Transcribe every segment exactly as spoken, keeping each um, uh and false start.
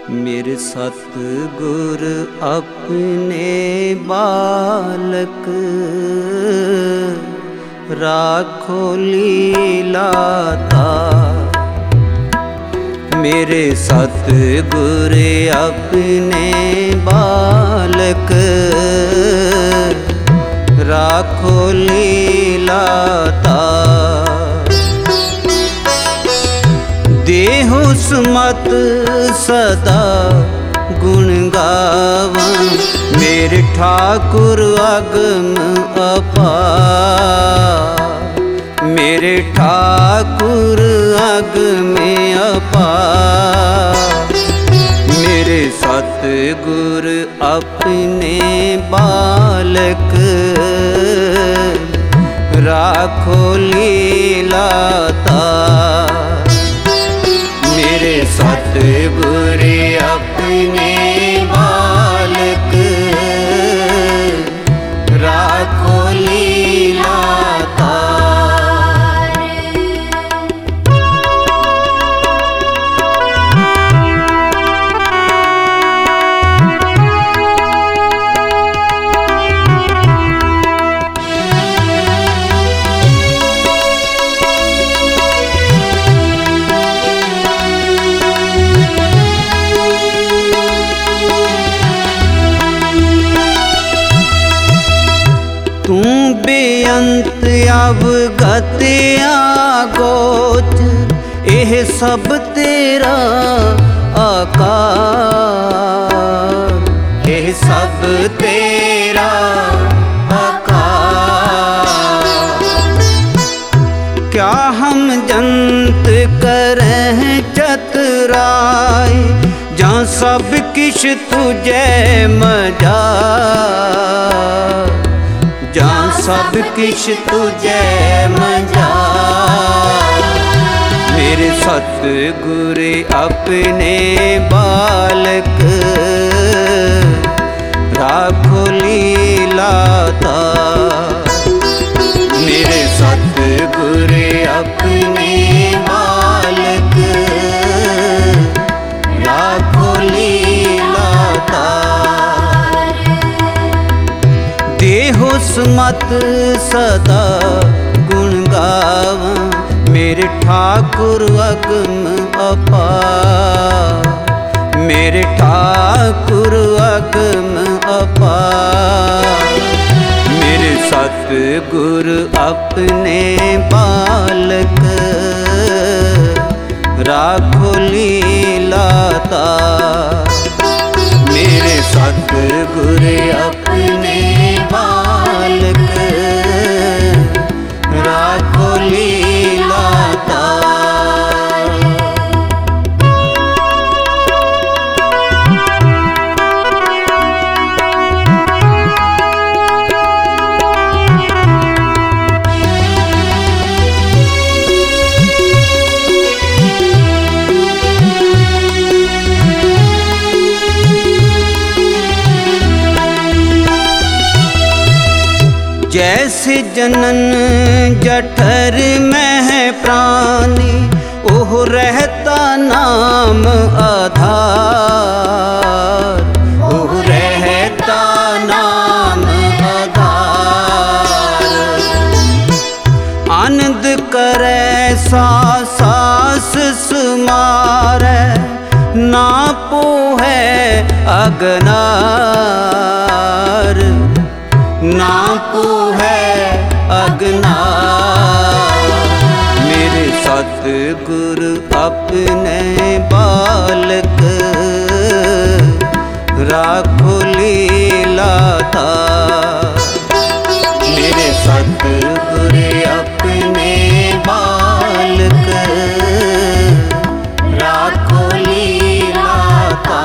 मेरे सतगुर अपने बालक राखो लीलाता। मेरे सतगुर अपने बालक राखो लीलाता। देहु सुमत सदा गुण गावा। मेरे ठाकुर अगम अपार। मेरे ठाकुर अगम अपार। मेरे सतगुर अपने बालक राखो लीलाता। मेरे सतगुर अपने बालक राखो लीलाता। तू बेअंत अवगत आगोचर। एह सब तेरा आकार। एह सब तेरा आकार। क्या हम जंत करह चतुराई। जहाँ सब किश तुझे मजा। जहाँ सब किश तुझे मजा। मेरे सतगुर अपने बालक राखो लीलाता। मेरे सतगुर अपने बालक राखो लीलाता। देहो सुमत सदा गुण गावा। मेरे ठाकुर अगम अपार। मेरे ठाकुर अगम अपार। मेरे सतगुर अपने बालक राखो लीलाता। मेरे सतगुर अपने बालक राखो लीलाता। जैसे जनन जठर में है प्राणी। ओह रहता नाम आधार। ओह रहता नाम आधार। आनंद करे सा सास सुमारै। ना पोहे अगनार। ना पोहे अगनार। मेरे सतगुर अपने बालक राखो लीलाता। मेरे सतगुर अपने बालक राखो लीलाता।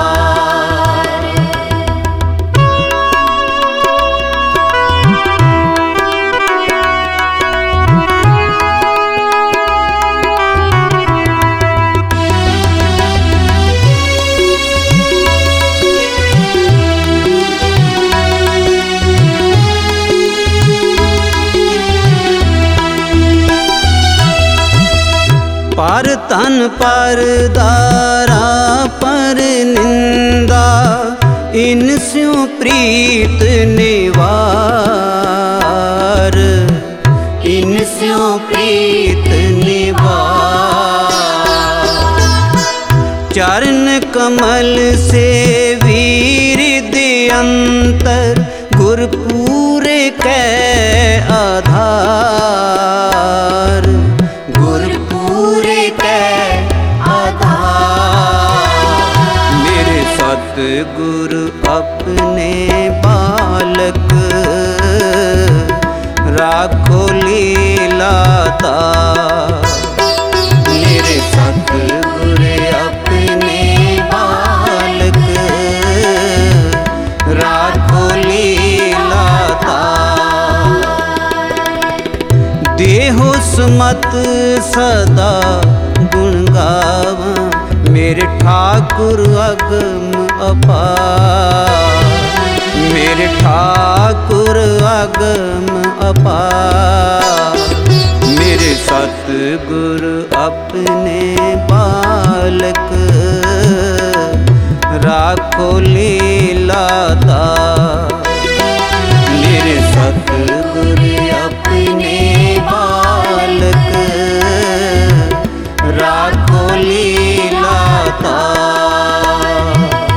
पर दारा पर निंदा, इन स्यों प्रीत निवार, इन स्यों प्रीत निवार। चरण कमल से वीर अंतर, गुर पूरे कै आधार, गुर पूरे कै आधार। मेरे सतगुरु अपने बालक, राखो लीला तार। मेरे सतगुरु अपने बालक, राखो लीला तार। देहो सुमत सदा गुण गावा, मेरे ठाकुर अगम अपार, मेरे ठाकुर अगम अपार। मेरे सतगुरु अपने बालक, राखो लीला तार। मेरे सतगुरु अपने बालक, राखो लीला तार।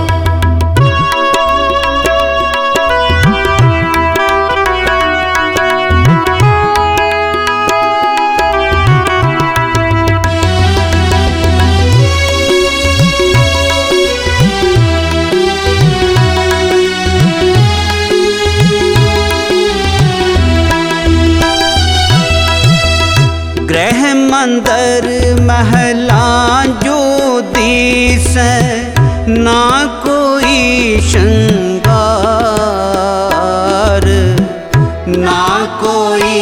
गृह मंदिर महला जो दिसै, ना कोई श्रृंगार, ना कोई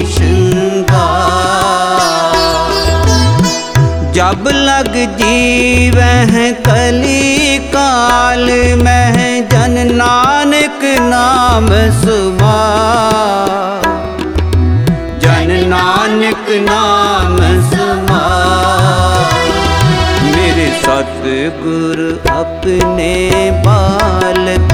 श्रृंगार। जब लग जीवह कली काल में, जन नानक नाम सुमार, जन नानक नाम समार। मेरे सतगुरु अपने बालक,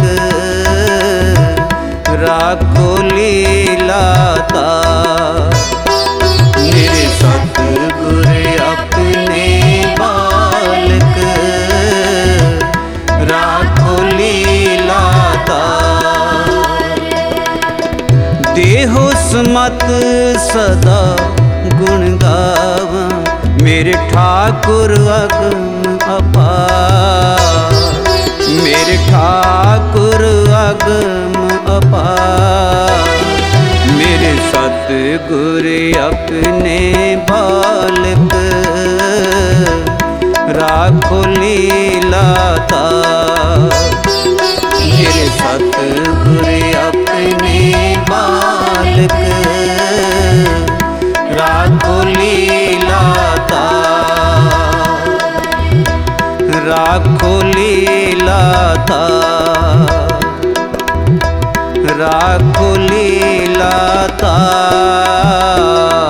राखो लीला तार। मेरे सतगुरु अपने बालक, राखो लीला तार। देहो सुमत सदा गुण गावा, मेरे ठाकुर अगम अपार, मेरे ठाकुर अगम अपार। मेरे सतगुरु अपने बालक, राखो लीला तार। मेरे सतगुरु अपने बालक, राखो लीला तार, राखो लीला तार, राखो लीला तार।